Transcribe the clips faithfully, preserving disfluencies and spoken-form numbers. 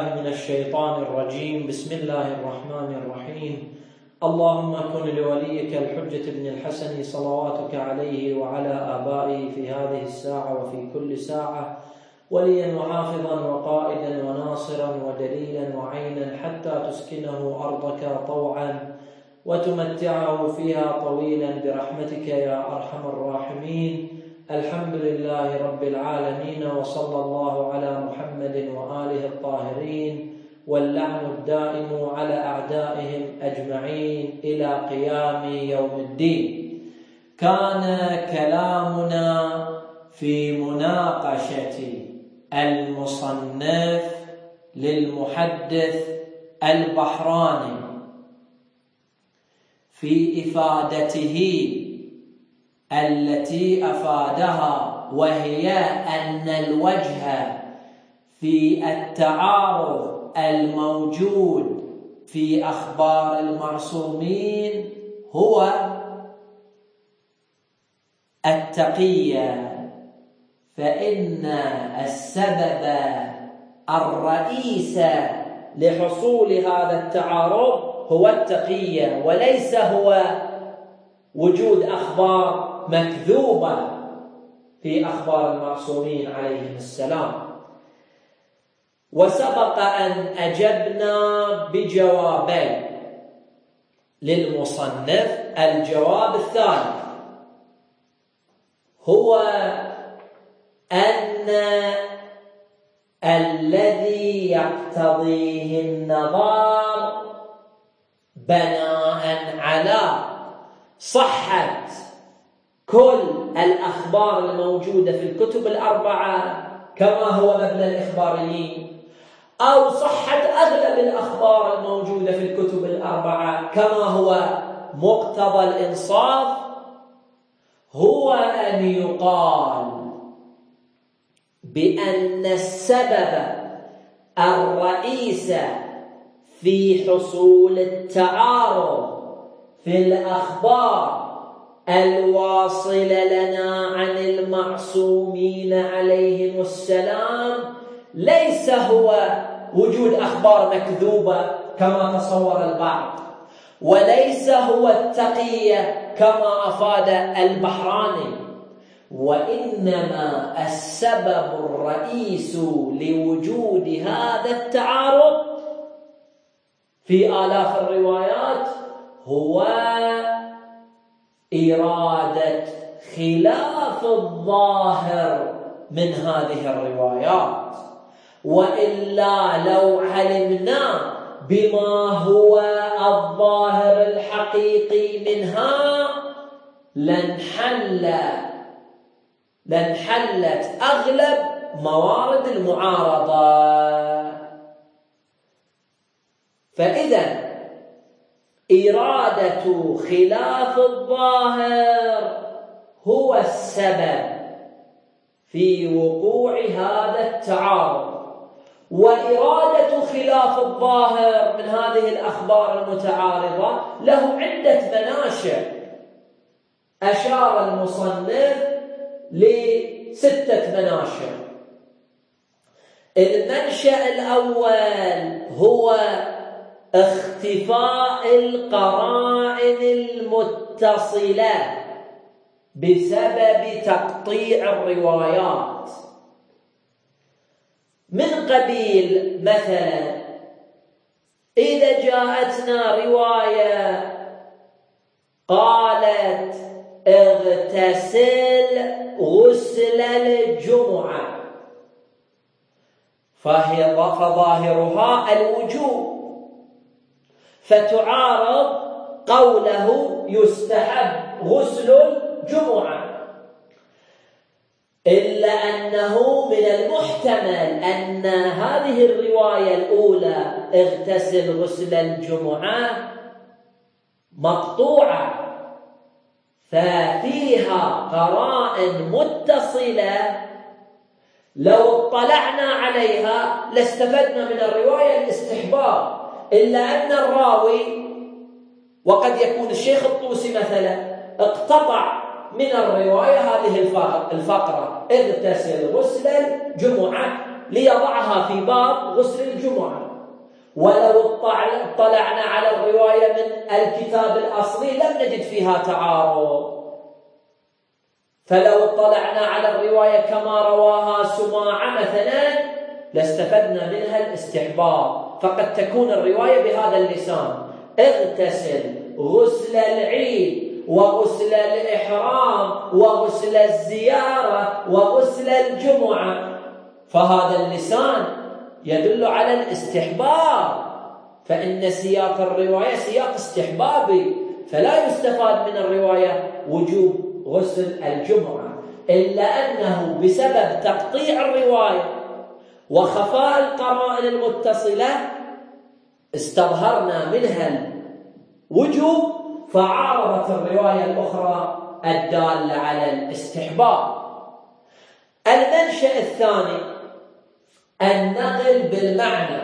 بالله من الشيطان الرجيم. بسم الله الرحمن الرحيم. اللهم كن لوليك الحجة بن الحسن صلواتك عليه وعلى آبائه في هذه الساعة وفي كل ساعة وليا وحافظا وقائدا وناصرا ودليلا وعينا حتى تسكنه أرضك طوعا وتمتعه فيها طويلا برحمتك يا أرحم الراحمين. الحمد لله رب العالمين، وصلى الله على محمد وآله الطاهرين، واللعن الدائم على أعدائهم أجمعين إلى قيام يوم الدين. كان كلامنا في مناقشة المصنف للمحدث البحراني في إفادته التي أفادها، وهي أن الوجه في التعارض الموجود في أخبار المعصومين هو التقية، فإن السبب الرئيس لحصول هذا التعارض هو التقية، وليس هو وجود أخبار مكذوبة في أخبار المعصومين عليهم السلام. وسبق أن أجبنا بجوابين للمصنف. الجواب الثالث هو أن الذي يقتضيه النظر بناء على صحة كل الأخبار الموجودة في الكتب الأربعة كما هو مبنى الإخباريين، أو صحة أغلب الأخبار الموجودة في الكتب الأربعة كما هو مقتضى الإنصاف، هو أن يقال بأن السبب الرئيس في حصول التعارض في الأخبار الواصلة لنا عن المعصومين عليهم السلام ليس هو وجود أخبار مكذوبة كما تصور البعض، وليس هو التقية كما أفاد البحراني، وإنما السبب الرئيس لوجود هذا التعارض في آلاف الروايات هو إرادة خلاف الظاهر من هذه الروايات. وإلا لو علمنا بما هو الظاهر الحقيقي منها لانحل لانحلت أغلب موارد المعارضة. فإذا إرادة خلاف الظاهر هو السبب في وقوع هذا التعارض، وإرادة خلاف الظاهر من هذه الأخبار المتعارضة له عدة مناشئ أشار المصنف لستة مناشئ. المنشأ الأول هو اختفاء القرائن المتصلة بسبب تقطيع الروايات، من قبيل مثلا إذا جاءتنا رواية قالت اغتسل غسل الجمعة، فهي فظاهرها الوجوب، فتعارض قوله يستحب غسل الجمعة، إلا أنه من المحتمل أن هذه الرواية الأولى اغتسل غسل الجمعة مقطوعة، ففيها قرائن متصلة لو اطلعنا عليها لاستفدنا من الرواية الاستحباب، إلا أن الراوي وقد يكون الشيخ الطوسي مثلا اقتطع من الرواية هذه الفقرة اغتسل غسل الجمعة ليضعها في باب غسل الجمعة. ولو اطلعنا على الرواية من الكتاب الأصلي لم نجد فيها تعارض، فلو اطلعنا على الرواية كما رواها سماعة مثلا لاستفدنا منها الاستحباب، فقد تكون الرواية بهذا اللسان: اغتسل غسل العيد وغسل الإحرام وغسل الزيارة وغسل الجمعة، فهذا اللسان يدل على الاستحباب، فإن سياق الرواية سياق استحبابي، فلا يستفاد من الرواية وجوب غسل الجمعة، إلا أنه بسبب تقطيع الرواية وخفاء القرائن المتصلة استظهرنا منها الوجوب فعارضت الرواية الأخرى الدالة على الاستحباب. المنشأ الثاني النقل بالمعنى،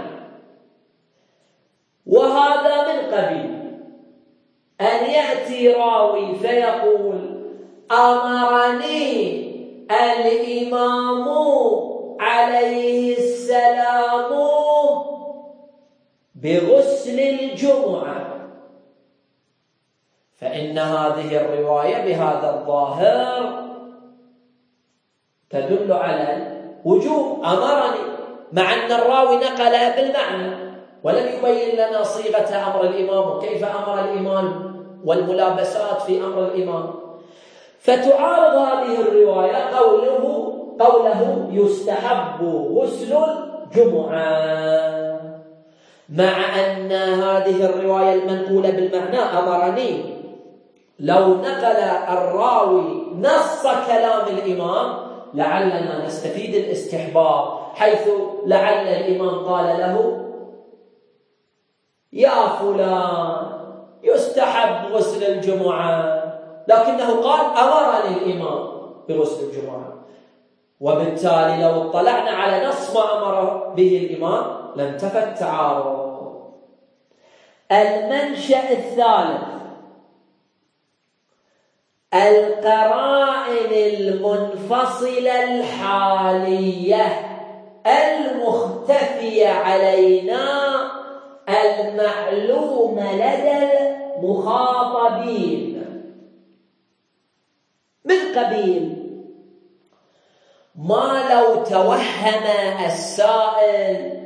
وهذا من قبيل أن يأتي راوي فيقول: أمرني الإمام عليه السلام بغسل الجمعة، فإن هذه الرواية بهذا الظاهر تدل على الوجوب، أمرني، مع أن الراوي نقل بالمعنى ولم يبين لنا صيغة أمر الإمام وكيف أمر الإمام والملابسات في أمر الإمام، فتعارض هذه الرواية قوله قوله يستحب غسل الجمعة، مع أن هذه الرواية المنقولة بالمعنى أمرني لو نقل الراوي نص كلام الإمام لعلنا نستفيد الاستحباب، حيث لعل الإمام قال له: يا فلان يستحب غسل الجمعة، لكنه قال أمرني الإمام بغسل الجمعة، وبالتالي لو اطلعنا على نص ما أمر به الإمام لانتفى التعارض. المنشأ الثالث القرائن المنفصلة الحالية المختفية علينا المعلومة لدى المخاطبين، من قبيل ما لو توهم السائل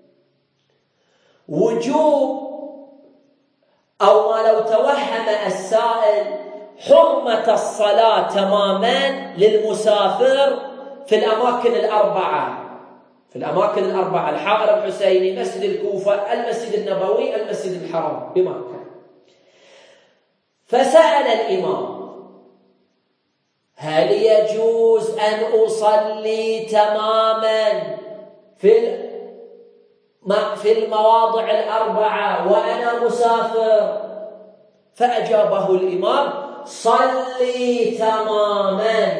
وجوب أو ما لو توهم السائل حرمة الصلاة تماما للمسافر في الأماكن الأربعة، في الأماكن الأربعة: الحائر الحسيني، مسجد الكوفة، المسجد النبوي، المسجد الحرام بمكة. فسأل الإمام: هل يجوز أن أصلي تماما في في المواضع الأربعة وأنا مسافر؟ فأجابه الإمام: صلي تماما.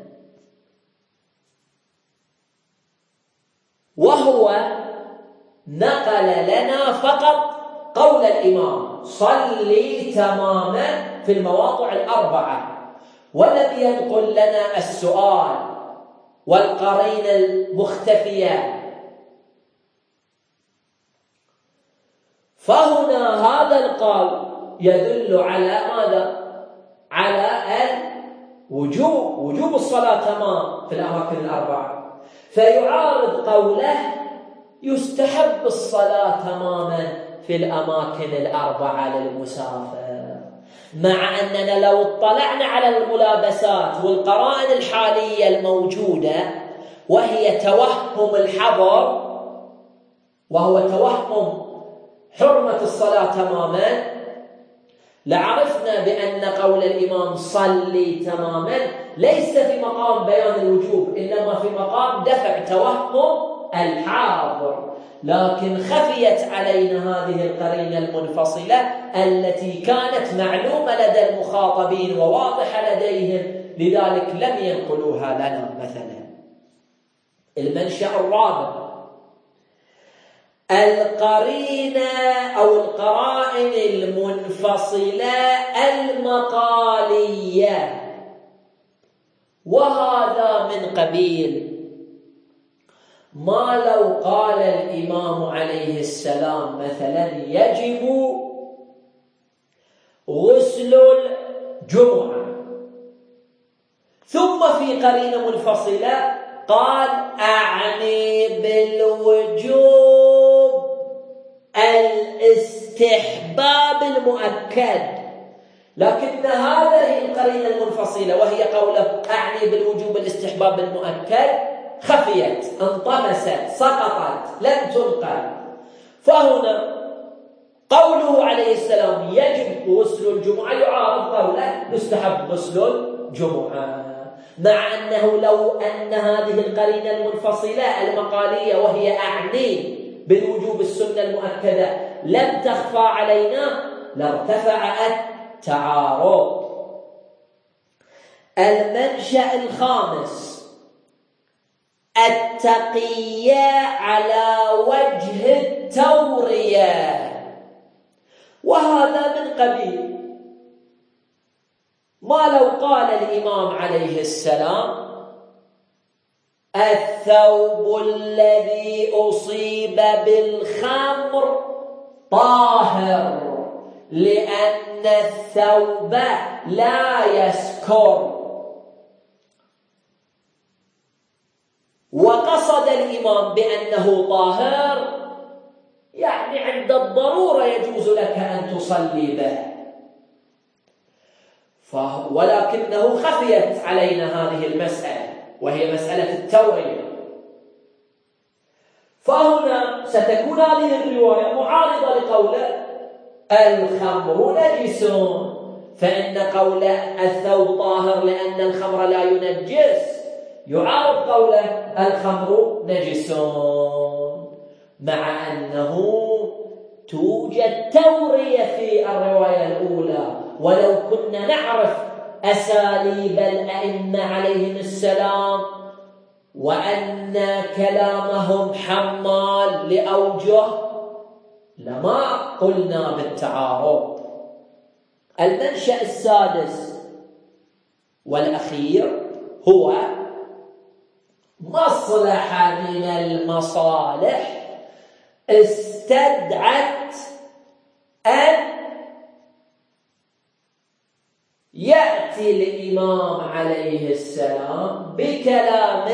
وهو نقل لنا فقط قول الإمام: صلي تماما في المواضع الأربعة، ولم ينقل لنا السؤال والقرينة المختفية. فهنا هذا القول يدل على ماذا؟ على الوجوب، وجوب الصلاة تمام في الأماكن الأربعة، فيعارض قوله يستحب الصلاة تماما في الأماكن الأربعة للمسافر، مع أننا لو اطلعنا على الملابسات والقرائن الحالية الموجودة وهي توهم الحظر، وهو توهم حرمة الصلاة تماما، لعرفنا بأن قول الإمام صلي تماما ليس في مقام بيان الوجوب، إنما في مقام دفع توهم الحاضر، لكن خفيت علينا هذه القرينة المنفصلة التي كانت معلومة لدى المخاطبين وواضحة لديهم، لذلك لم ينقلوها لنا. مثلا المنشأ الرابع القرينة أو القرائن المنفصلة المقالية، وهذا من قبيل ما لو قال الإمام عليه السلام مثلا يجب غسل الجمعة، ثم في قرينة منفصلة قال أعني بالوجوب الاستحباب المؤكد، لكن هذه القرينة المنفصلة وهي قوله أعني بالوجوب الاستحباب المؤكد خفيت، انطمست، سقطت، لم تنقل. فهنا قوله عليه السلام يجب غسل الجمعة يعارض قوله يستحب غسل الجمعة، مع أنه لو أن هذه القرينة المنفصلة المقالية وهي أعني بالوجوب السنة المؤكدة لم تخفى علينا لارتفع التعارض. المنشأ الخامس التقية على وجه التورية، وهذا من قبيل ما لو قال الإمام عليه السلام الثوب الذي أصيب بالخمر طاهر لأن الثوب لا يسكر، وقصد الإمام بأنه طاهر يعني عند الضرورة يجوز لك أن تصلي به، ولكنه خفيت علينا هذه المسألة وهي مسألة التورية. فهنا ستكون هذه الرواية معارضة لقوله الخمر نجس، فإن قول الثوب طاهر لأن الخمر لا ينجس يعارض قوله الخمر نجس، مع أنه توجد تورية في الرواية الأولى. ولو كنا نعرف أساليب الأئمة عليهم السلام وأن كلامهم حمال لأوجه لما قلنا بالتعارض. المنشأ السادس والأخير هو مصلحة من المصالح استدعت أن يأتي الإمام عليه السلام بكلام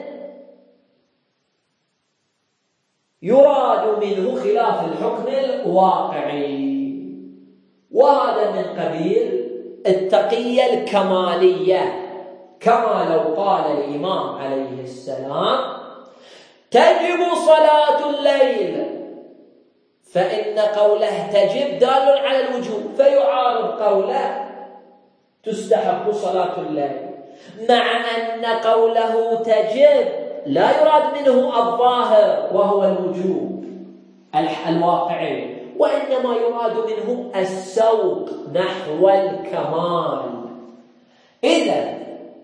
يراد منه خلاف الحكم الواقعي، وهذا من قبيل التقية الكمالية، كما لو قال الإمام عليه السلام تجب صلاة الليل، فإن قوله تجب دال على الوجوب فيعارض قوله تستحب صلاة الليل، مع أن قوله تجب لا يراد منه الظاهر وهو الوجوب الواقعي، وإنما يراد منه السوق نحو الكمال. إذن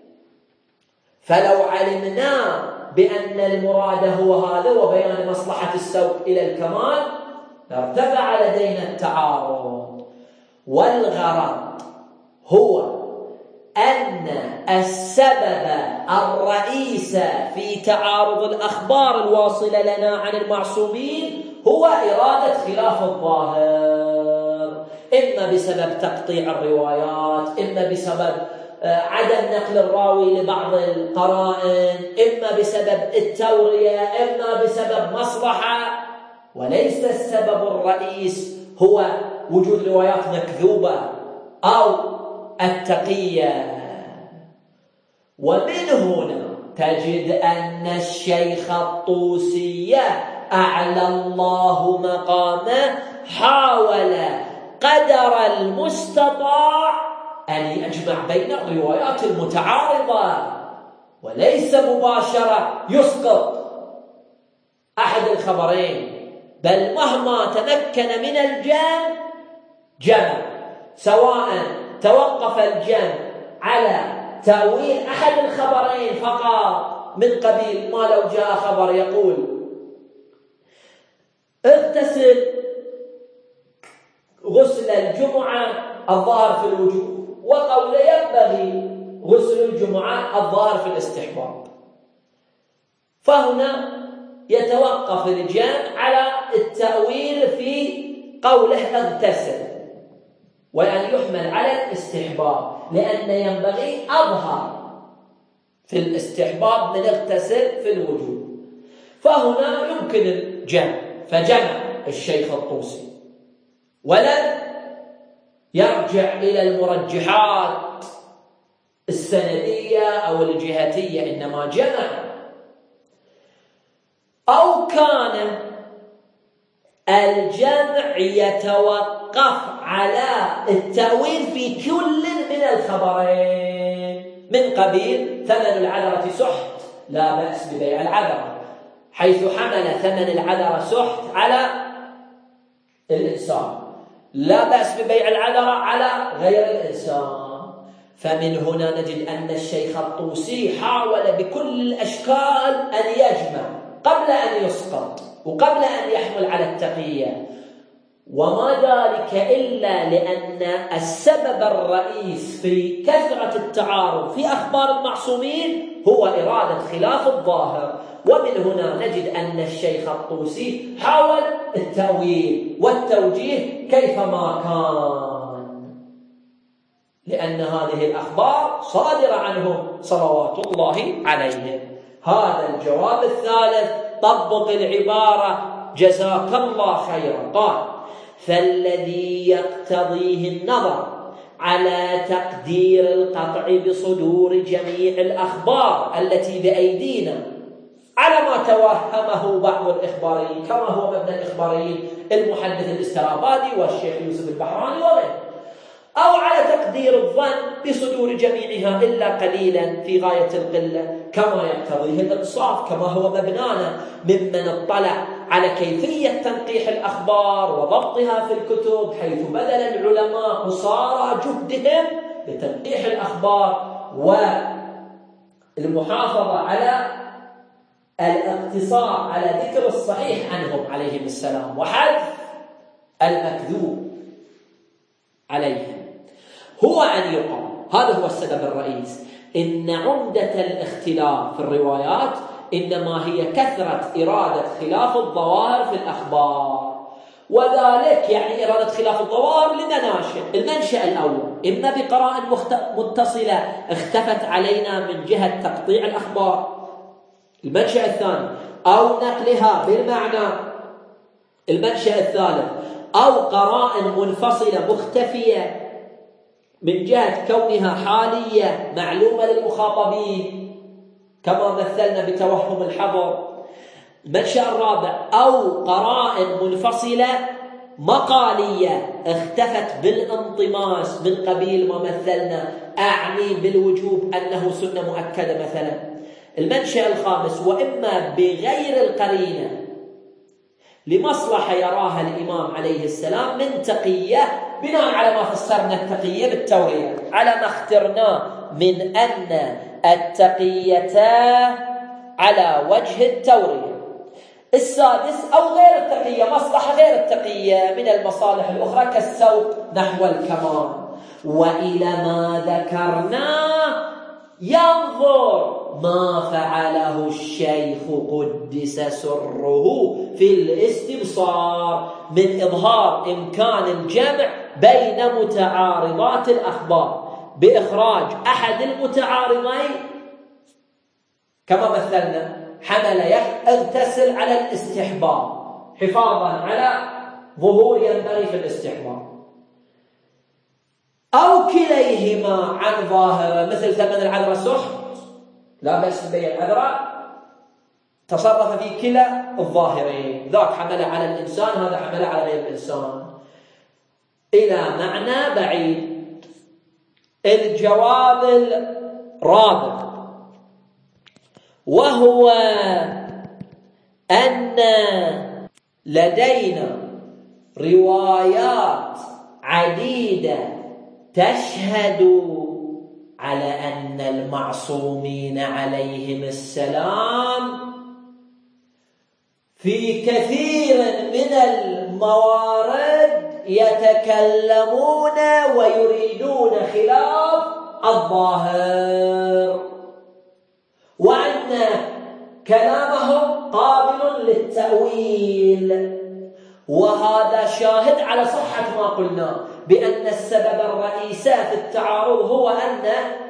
فلو علمنا بأن المراد هو هذا وبيان مصلحة السوق إلى الكمال ارتفع لدينا التعارض. والغرض هو أن السبب الرئيس في تعارض الأخبار الواصلة لنا عن المعصومين هو إرادة خلاف الظاهر، إما بسبب تقطيع الروايات، إما بسبب عدم نقل الراوي لبعض القرائن، إما بسبب التورية، إما بسبب مصلحة، وليس السبب الرئيس هو وجود روايات مكذوبة أو التقية. ومن هنا تجد أن الشيخ الطوسي أعلى الله مقامه حاول قدر المستطاع أن يجمع بين الروايات المتعارضة، وليس مباشرة يسقط أحد الخبرين، بل مهما تمكن من الجمع جمع، سواء توقف الجمع على تأويل أحد الخبرين فقط من قبيل ما لو جاء خبر يقول اغتسل غسل الجمعة الظاهر في الوجوب، وقول ينبغي غسل الجمعة الظاهر في الاستحباب، فهنا يتوقف الجمع على التأويل في قوله اغتسل، وأن يحمل على الاستحباب، لأن ينبغي أظهر في الاستحباب من اغتسل في الوجوب، فهنا يمكن الجمع، فجمع الشيخ الطوسي ولم يرجع إلى المرجحات السندية أو الجهتية، إنما جمع. أو كان الجمع يتوقف على التأويل في كل من الخبرين، من قبيل ثمن العذرة سحت لا بأس ببيع العذرة، حيث حمل ثمن العذرة سحت على الإنسان، لا بأس ببيع العذرة على غير الإنسان. فمن هنا نجد أن الشيخ الطوسي حاول بكل الأشكال أن يجمع قبل أن يسقط وقبل أن يحمل على التقية، وما ذلك إلا لأن السبب الرئيس في كثرة التعارض في أخبار المعصومين هو إرادة خلاف الظاهر. ومن هنا نجد أن الشيخ الطوسي حاول التأويل والتوجيه كيفما كان، لأن هذه الأخبار صادرة عنهم صلوات الله عليهم. هذا الجواب الثالث، طبق العبارة جزاك الله خيرا. قال: فالذي يقتضيه النظر على تقدير القطع بصدور جميع الأخبار التي بأيدينا على ما توهمه بعض الإخباريين، كما هو مبنى الإخباريين المحدث الاسترابادي والشيخ يوسف البحراني وغيره، أو على تقدير الظن بصدور جميعها إلا قليلا في غاية القلة، كما يقتضيه الإنصاف، كما هو مبنانا ممن اطلع على كيفية تنقيح الأخبار وضبطها في الكتب، حيث بذل العلماء قصارى جهدهم لتنقيح الأخبار والمحافظة على الاقتصار على ذكر الصحيح عنهم عليهم السلام وحذف المكذوب عليهم. هو أن يقال، هذا هو السبب الرئيس، إن عمدة الاختلاف في الروايات إنما هي كثرة إرادة خلاف الظواهر في الأخبار، وذلك يعني إرادة خلاف الظواهر لمناشئ. المنشأ الأول إما بقراءة متصلة اختفت علينا من جهة تقطيع الأخبار، المنشأ الثاني أو نقلها بالمعنى، المنشأ الثالث أو قرائن منفصلة مختفية من جهة كونها حالية معلومة للمخاطبين، كما مثلنا بتوهم الحظر. المنشأ الرابع أو قرائن منفصلة مقالية اختفت بالانطماس من قبيل ما مثلنا، أعني بالوجوب أنه سنة مؤكدة مثلا. المنشأ الخامس وإما بغير القرينة لمصلحة يراها الإمام عليه السلام من تقية، بناء على ما فسرنا التقية بالتورية، على ما اخترناه من أن التقية على وجه التورية. السادس أو غير التقية، مصلحة غير التقية من المصالح الأخرى كالسوق نحو الكمال. وإلى ما ذكرناه ينظر ما فعله الشيخ قدس سره في الاستبصار من إظهار إمكان الجمع بين متعارضات الأخبار بإخراج أحد المتعارضين، كما مثلنا حمل يغتسل على الاستحباب حفاظا على ظهور ينبغي في الاستحباب، أو كليهما عن ظاهرة مثل ثمن العذرة سحت لا بأس ببيع العذرة، تصرف في كلا الظاهرين، ذاك حمل على الإنسان هذا حمل على غير الإنسان، إلى معنى بعيد. الجواب الرابع وهو أن لدينا روايات عديدة تشهد على أن المعصومين عليهم السلام في كثير من الموارد يتكلمون ويريدون خلاف الظاهر، وأن كلامهم قابل التأويل، وهذا شاهد على صحة ما قلنا بأن السبب الرئيسي في التعارض هو أن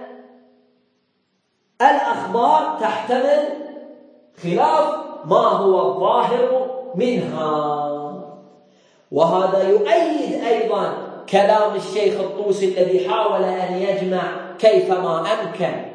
الأخبار تحتمل خلاف ما هو الظاهر منها. وهذا يؤيد أيضا كلام الشيخ الطوسي الذي حاول أن يجمع كيفما أمكن،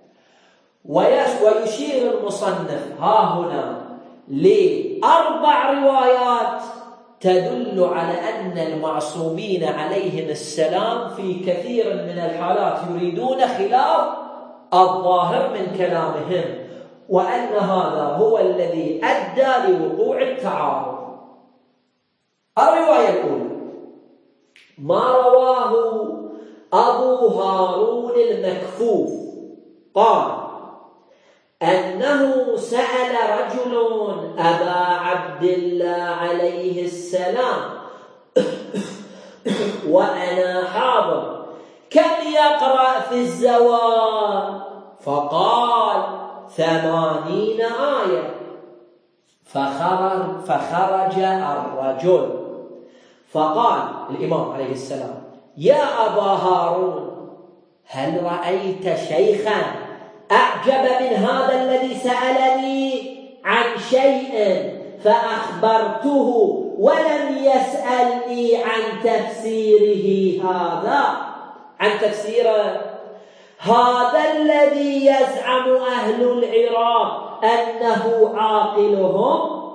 ويشير المصنف ها هنا لأربع روايات تدل على أن المعصومين عليهم السلام في كثير من الحالات يريدون خلاف الظاهر من كلامهم، وأن هذا هو الذي أدى لوقوع التعارض. الرواية الأولى ما رواه أبو هارون المكفوف قال أنه سأل رجل أبا عبد الله عليه السلام وأنا حاضر كم يقرأ في الزوال؟ فقال ثمانين آية. فخرج, فخرج الرجل فقال الإمام عليه السلام يا أبا هارون هل رأيت شيخا أعجب من هذا الذي سألني عن شيء فأخبرته ولم يسألني عن تفسيره؟ هذا عن تفسيره هذا الذي يزعم أهل العراق أنه عاقلهم.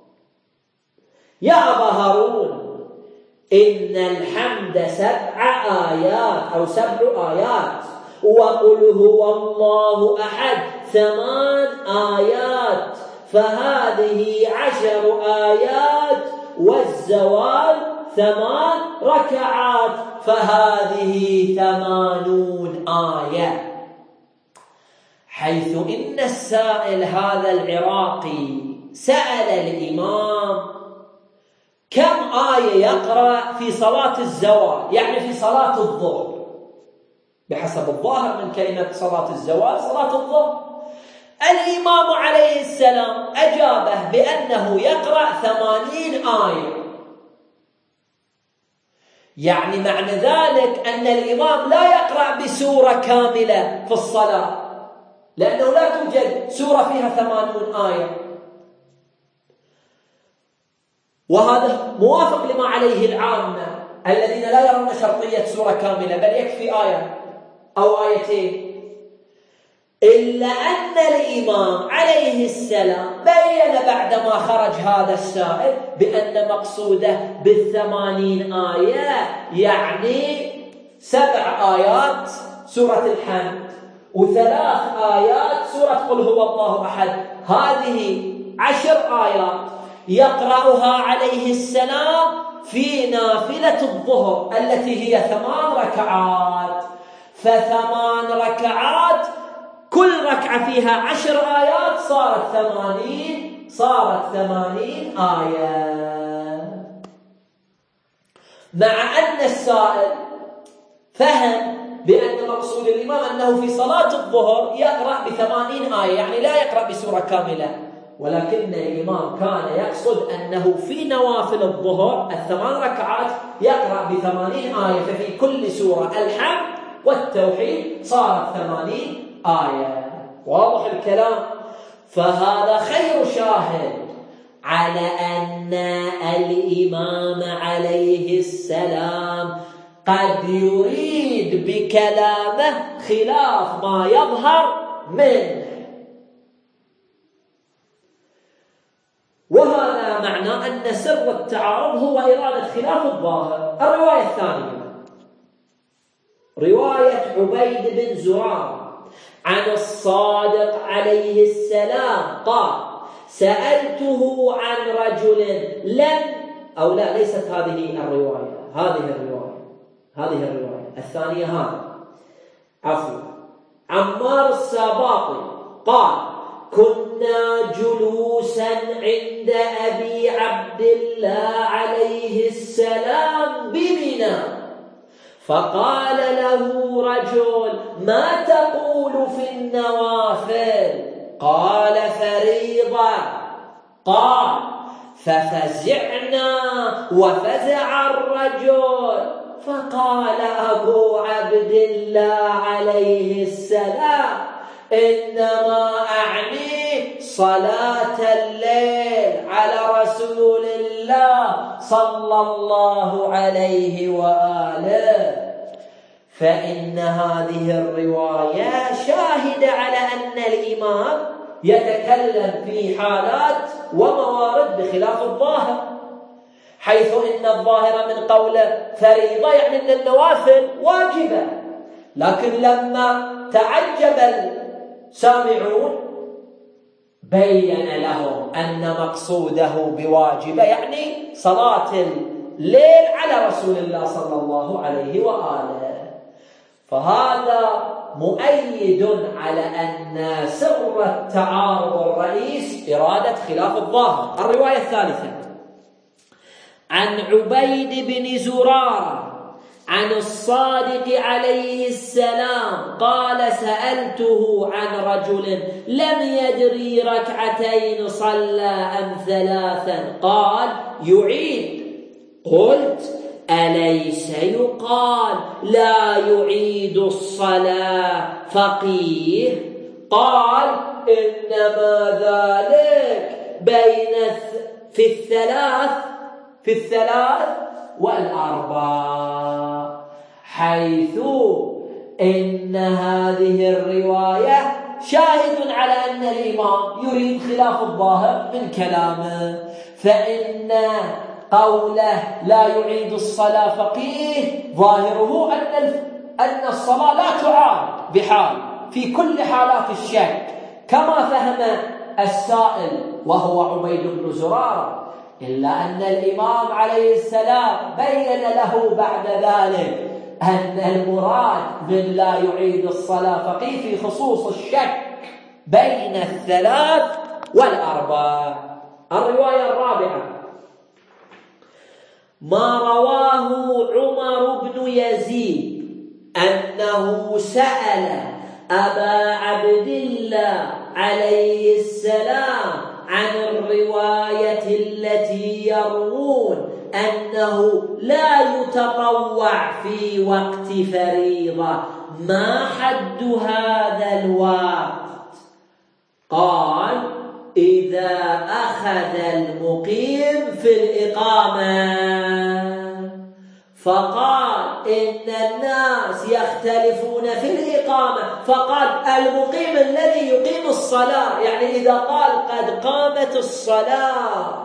يا أبا هارون إن الحمد سبع آيات أو سبع آيات وقل هو الله أحد ثمان آيات، فهذه عشر آيات، والزوال ثمان ركعات، فهذه ثمانون آية. حيث إن السائل هذا العراقي سأل الإمام كم آية يقرأ في صلاة الزوال، يعني في صلاة الظهر، بحسب الظاهر من كلمة صلاة الزوال صلاة الظهر. الإمام عليه السلام أجابه بأنه يقرأ ثمانين آية، يعني معنى ذلك أن الإمام لا يقرأ بسورة كاملة في الصلاة، لأنه لا توجد سورة فيها ثمانون آية. وهذا موافق لما عليه العامة الذين لا يرون شرطية سورة كاملة، بل يكفي آية أو آيتين. إلا أن الإمام عليه السلام بين بعدما خرج هذا السائل بأن مقصوده بالثمانين آية يعني سبع آيات سورة الحمد وثلاث آيات سورة قل هو الله أحد، هذه عشر آيات يقرأها عليه السلام في نافلة الظهر التي هي ثمان ركعات. فثمان ركعات كل ركعة فيها عشر آيات صارت ثمانين صارت ثمانين آية. مع أن السائل فهم بأن مقصود الإمام أنه في صلاة الظهر يقرأ بثمانين آية، يعني لا يقرأ بسورة كاملة، ولكن الإمام كان يقصد أنه في نوافل الظهر الثمان ركعات يقرأ بثمانين آية، ففي كل سورة الحمد والتوحيد صارت ثمانين آية. واضح الكلام؟ فهذا خير شاهد على أن الإمام عليه السلام قد يريد بكلامه خلاف ما يظهر منه، وهذا معنى أن سر التعارض هو إرادة خلاف الظاهر. الرواية الثانية رواية عبيد بن زرار عن الصادق عليه السلام قال سألته عن رجل لم أو لا ليست هذه الرواية هذه الرواية هذه الرواية الثانية هذا عفوا عمار الساباطي قال كنا جلوسا عند أبي عبد الله عليه السلام بمنى، فقال له رجل ما تقول في النوافل؟ قال فريضة. قال: ففزعنا وفزع الرجل، فقال أبو عبد الله عليه السلام: إنما أعني صلاة الليل على رسول الله صلى الله عليه وآله. فإن هذه الرواية شاهدة على أن الإمام يتكلم في حالات وموارد بخلاف الظاهر، حيث إن الظاهر من قوله فريضة يعني أن النوافل واجبة، لكن لما تعجب السامعون بين لهم أن مقصوده بواجبة يعني صلاة الليل على رسول الله صلى الله عليه وآله. فهذا مؤيد على أن سر التعارض الرئيس إرادة خلاف الظاهر. الرواية الثالثة عن عبيد بن زرارة عن الصادق عليه السلام قال: سألته عن رجل لم يدري ركعتين صلى أم ثلاثا، قال: يعيد. قلت: أليس يقال لا يعيد الصلاة فقيه؟ قال: إنما ذلك بين في الثلاث في الثلاث والأربع، حيث إن هذه الرواية شاهد على أن الإمام يريد خلاف الظاهر من كلامه، فإن قوله لا يعيد الصلاة فقيه ظاهره أن أن الصلاة لا تعاد بحال في كل حالات الشك، كما فهم السائل وهو عبيد بن زرارة، إلا أن الإمام عليه السلام بين له بعد ذلك أن المراد من لا يعيد الصلاة فقيه في خصوص الشك بين الثلاث والأربع. الرواية الرابعة ما رواه عمر بن يزيد أنه سأل أبا عبد الله عليه السلام عن الرواية التي يروون أنه لا يتطوع في وقت فريضة، ما حد هذا الوقت؟ قال: إذا أخذ المقيم في الإقامة. فقال: إن الناس يختلفون في الإقامة، فقال: المقيم الذي يقيم الصلاة، يعني إذا قال قد قامت الصلاة.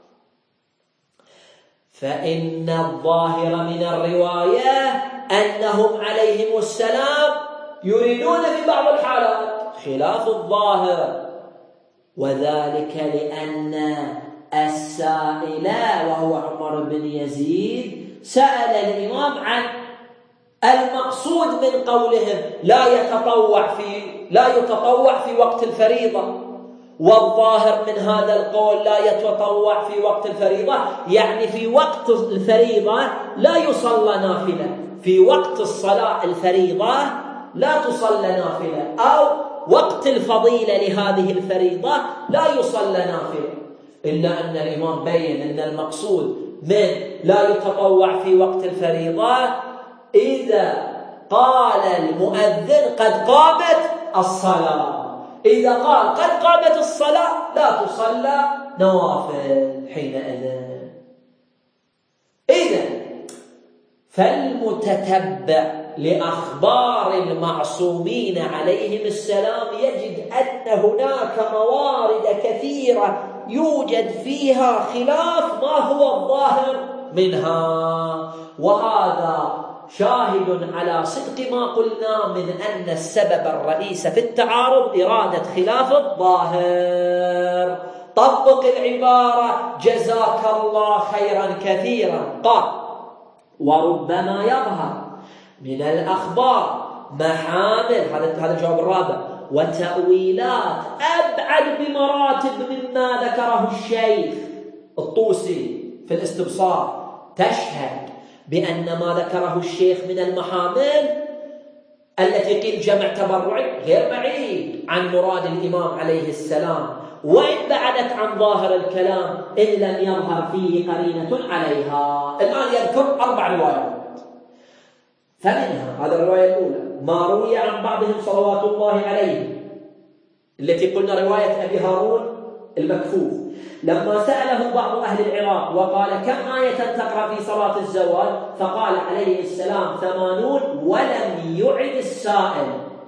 فإن الظاهر من الرواية أنهم عليهم السلام يريدون في بعض الحالات خلاف الظاهر، وذلك لأن السائل وهو عمر بن يزيد سأل الإمام عن المقصود من قولهم لا يتطوع في لا يتطوع في وقت الفريضة، والظاهر من هذا القول لا يتطوع في وقت الفريضة يعني في وقت الفريضة لا يصلى نافلة، في وقت الصلاة الفريضة لا تصلى نافلة، أو وقت الفضيلة لهذه الفريضة لا يصلى نافلة، إلا أن الإمام بين أن المقصود من لا يتطوع في وقت الفريضة إذا قال المؤذن قد قامت الصلاة، إذا قال قد قامت الصلاة لا تصلى نوافل حينئذ. إذن فالمتتبع لأخبار المعصومين عليهم السلام يجد أن هناك موارد كثيرة يوجد فيها خلاف ما هو الظاهر منها، وهذا شاهد على صدق ما قلنا من أن السبب الرئيس في التعارض إرادة خلاف الظاهر. طبق العبارة جزاك الله خيرا كثيرا. قال: وربما يظهر من الأخبار محامل، هذا هذا الجواب الرابع، وتأويلات أبعد بمراتب مما ذكره الشيخ الطوسي في الاستبصار، تشهد بأن ما ذكره الشيخ من المحامل التي قيل جمع تبرعي غير بعيد عن مراد الإمام عليه السلام، وإن بعدت عن ظاهر الكلام إن لم يظهر فيه قرينة عليها. الآن يذكر أربع روايات، فمنها هذا الرواية الأولى ما روي عن بعضهم صلوات الله عليه التي قلنا رواية أبي هارون المكفوف، لما سأله بعض أهل العراق وقال كم آية تقرأ في صلاة الزوال، فقال عليه السلام ثمانون، ولم يعد السائل،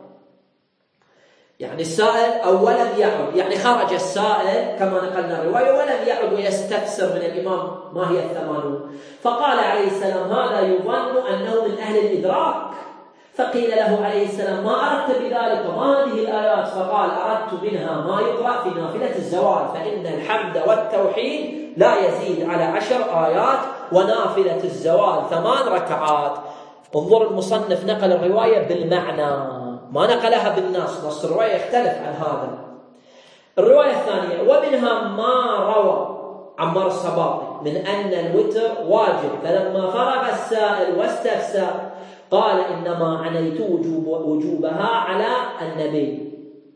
يعني السائل أو ولم يعد، يعني خرج السائل كما نقلنا الرواية ولم يعد ويستفسر من الإمام ما هي الثمانون، فقال عليه السلام هذا يظن أنه من أهل الإدراك. فقيل له عليه السلام ما أردت بذلك وما هذه الآيات؟ فقال أردت منها ما يقرأ في نافلة الزوال، فإن الحمد والتوحيد لا يزيد على عشر آيات، ونافلة الزوال ثمان ركعات. انظر المصنف نقل الرواية بالمعنى ما نقلها بالنص، نص الرواية يختلف عن هذا. الرواية الثانية ومنها ما روى عمار الصباطي من أن الوتر واجب، فلما فرغ السائل واستفسر قال إنما عنيت وجوب وجوبها على النبي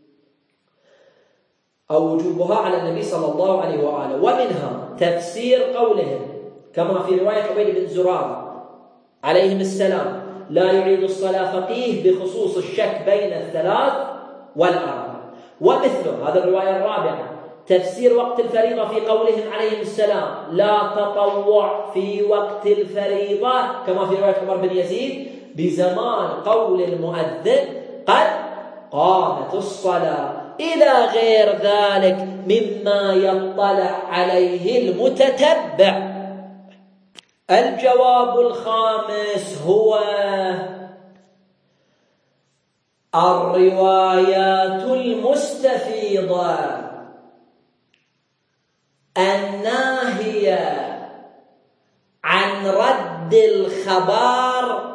أو وجوبها على النبي صلى الله عليه وآله. ومنها تفسير قولهم كما في رواية عبيد بن زرارة عليهم السلام لا يعيد الصلاة فقيه بخصوص الشك بين الثلاث والأربع. ومثله هذا الرواية الرابعة تفسير وقت الفريضة في قولهم عليهم السلام لا تطوع في وقت الفريضة كما في رواية عمر بن يزيد بزمان قول المؤذن قد قامت الصلاة، إلى غير ذلك مما يطلع عليه المتتبع. الجواب الخامس هو الروايات المستفيضة الناهية عن رد الخبر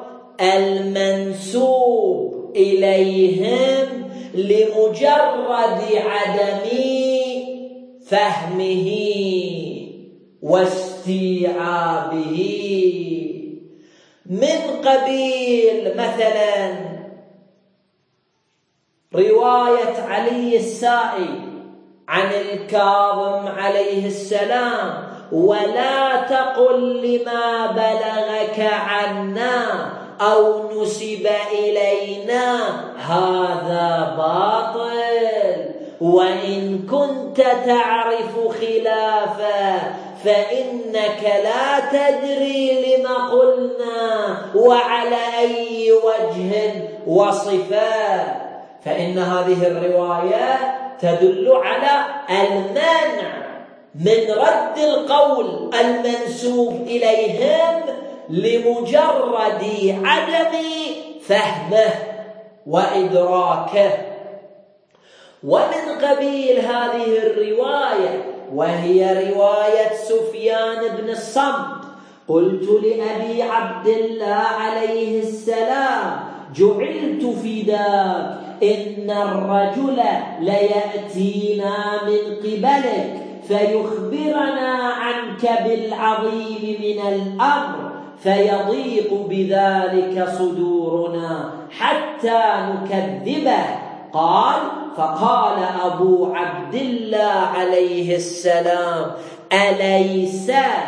المنسوب إليهم لمجرد عدم فهمه واستيعابه، من قبيل مثلا رواية علي السائي عن الكاظم عليه السلام ولا تقل لما بلغك عنا أو نسب إلينا هذا باطل، وإن كنت تعرف خلافه فإنك لا تدري لما قلنا وعلى أي وجه وصفة. فإن هذه الرواية تدل على المنع من رد القول المنسوب إليهم لمجرد عدم فهمه وإدراكه. ومن قبيل هذه الرواية وهي رواية سفيان بن الصمت قلت لأبي عبد الله عليه السلام جعلت فداك إن الرجل ليأتينا من قبلك فيخبرنا عنك بالعظيم من الأمر فيضيق بذلك صدورنا حتى نكذبه. قال فقال أبو عبد الله عليه السلام أليس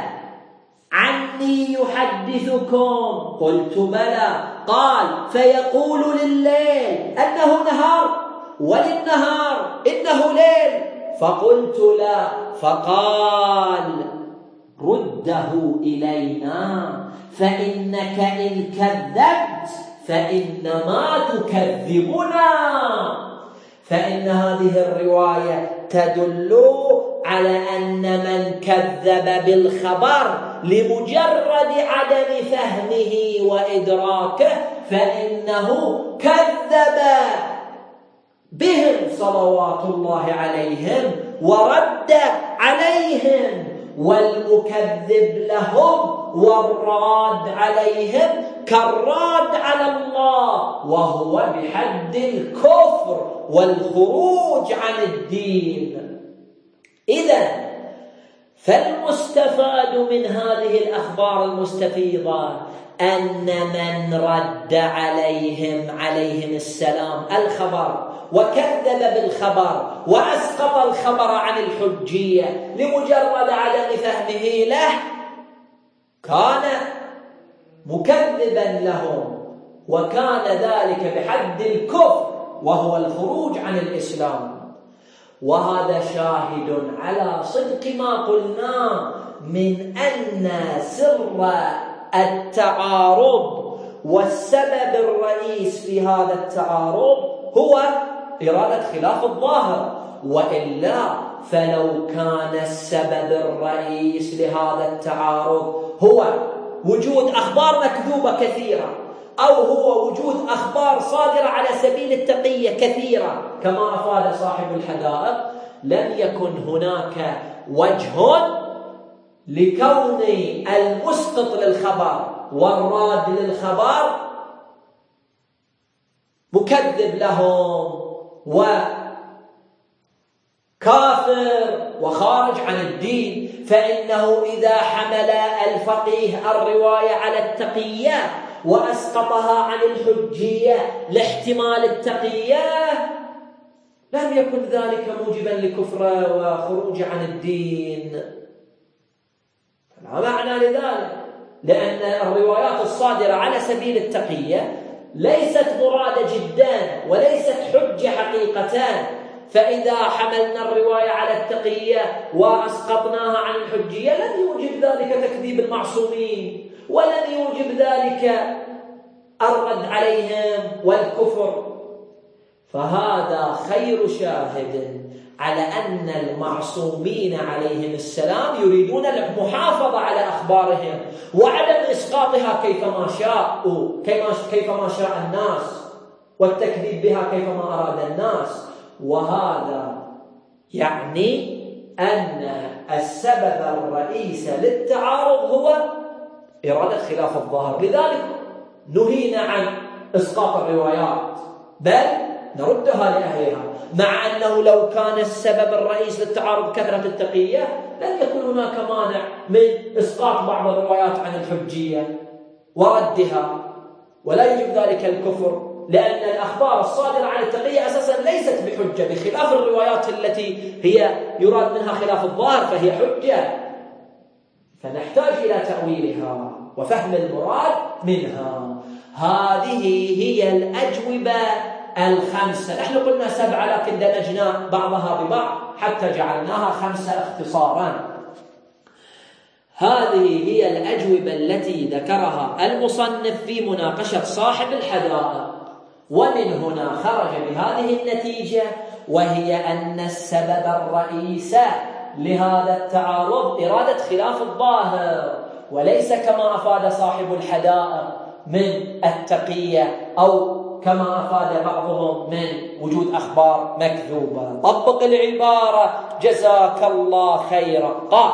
عني يحدثكم؟ قلت بلى. قال فيقول لليل أنه نهار وللنهار إنه ليل؟ فقلت لا. فقال رده إلينا فإنك إن كذبت فإنما تكذبنا. فإن هذه الرواية تدل على أن من كذب بالخبر لمجرد عدم فهمه وإدراكه فإنه كذب بهم صلوات الله عليهم ورد عليهم، والمكذب لهم والراد عليهم كالراد على الله، وهو بحد الكفر والخروج عن الدين. إذن فالمستفاد من هذه الأخبار المستفيضة أن من رد عليهم عليهم السلام الخبر وكذب بالخبر وأسقط الخبر عن الحجية لمجرد عدم فهمه له كان مكذبا لهم، وكان ذلك بحد الكفر وهو الخروج عن الإسلام. وهذا شاهد على صدق ما قلناه من أن سر التعارض والسبب الرئيس في هذا التعارض هو إرادة خلاف الظاهر، وإلا فلو كان السبب الرئيس لهذا التعارض هو وجود أخبار مكذوبة كثيرة أو هو وجود أخبار صادرة على سبيل التقية كثيرة كما أفاد صاحب الحدائق، لم يكن هناك وجه لكون المسقط للخبر والراد للخبر مكذب لهم وكافر وخارج عن الدين. فإنه إذا حمل الفقيه الرواية على التقية وأسقطها عن الحجية لاحتمال التقية لم يكن ذلك موجبا لكفره وخروج عن الدين. لا معنى لذلك، لأن الروايات الصادرة على سبيل التقية ليست مرادة جدا وليست حجة حقيقتان، فإذا حملنا الرواية على التقية وأسقطناها عن الحجية لم يوجب ذلك تكذيب المعصومين ولم يوجب ذلك الرد عليهم والكفر. فهذا خير شاهد على أن المعصومين عليهم السلام يريدون المحافظة على أخبارهم وعدم إسقاطها كيفما شاءوا كيفما شاء الناس والتكذيب بها كيفما أراد الناس. وهذا يعني أن السبب الرئيس للتعارض هو إرادة خلاف الظاهر، لذلك نهينا عن إسقاط الروايات بل نردها لأهلها، مع أنه لو كان السبب الرئيس للتعارض كثرة التقية لن يكون هناك مانع من إسقاط بعض الروايات عن الحجية وردها، ولا يجب ذلك الكفر، لأن الأخبار الصادرة عن التقية أساسا ليست بحجة بخلاف الروايات التي هي يراد منها خلاف الظاهر فهي حجة، فنحتاج إلى تأويلها وفهم المراد منها. هذه هي الأجوبة الخمسة، نحن قلنا سبعة لكن دمجنا بعضها ببعض حتى جعلناها خمسة اختصارا. هذه هي الأجوبة التي ذكرها المصنف في مناقشة صاحب الحدائق، ومن هنا خرج بهذه النتيجة، وهي أن السبب الرئيس لهذا التعارض إرادة خلاف الظاهر، وليس كما أفاد صاحب الحدائق من التقية أو كما أفاد بعضهم من وجود أخبار مكذوبة. طبق العبارة جزاك الله خيرا. قال: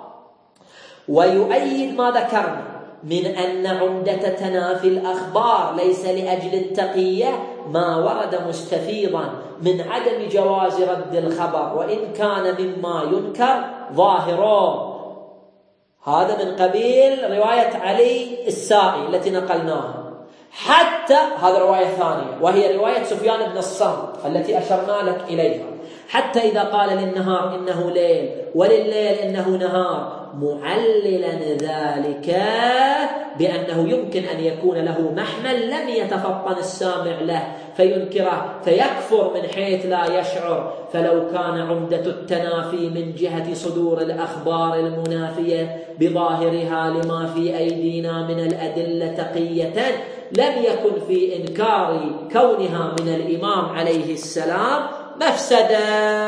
ويؤيد ما ذكرنا من أن عمدة تنافي الأخبار ليس لأجل التقية ما ورد مستفيضا من عدم جواز رد الخبر وإن كان مما ينكر ظاهرا. هذا من قبيل رواية علي السائي التي نقلناها. حتى هذا رواية ثانية وهي رواية سفيان بن الصامت التي أشرنا لك إليها. حتى إذا قال للنهار إنه ليل ولليل إنه نهار، معللا ذلك بأنه يمكن أن يكون له محمل لم يتفطن السامع له فينكره فيكفر من حيث لا يشعر. فلو كان عمدة التنافي من جهة صدور الأخبار المنافية بظاهرها لما في أيدينا من الأدلة تقية لم يكن في إنكار كونها من الإمام عليه السلام مفسدة،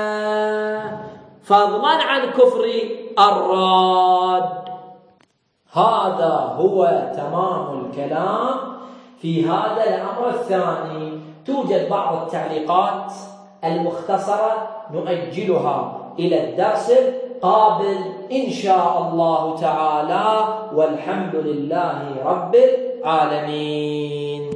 فضلا عن كفر الراد. هذا هو تمام الكلام في هذا الأمر الثاني. توجد بعض التعليقات المختصرة نؤجلها إلى الدرس القابل إن شاء الله تعالى، والحمد لله رب العالمين.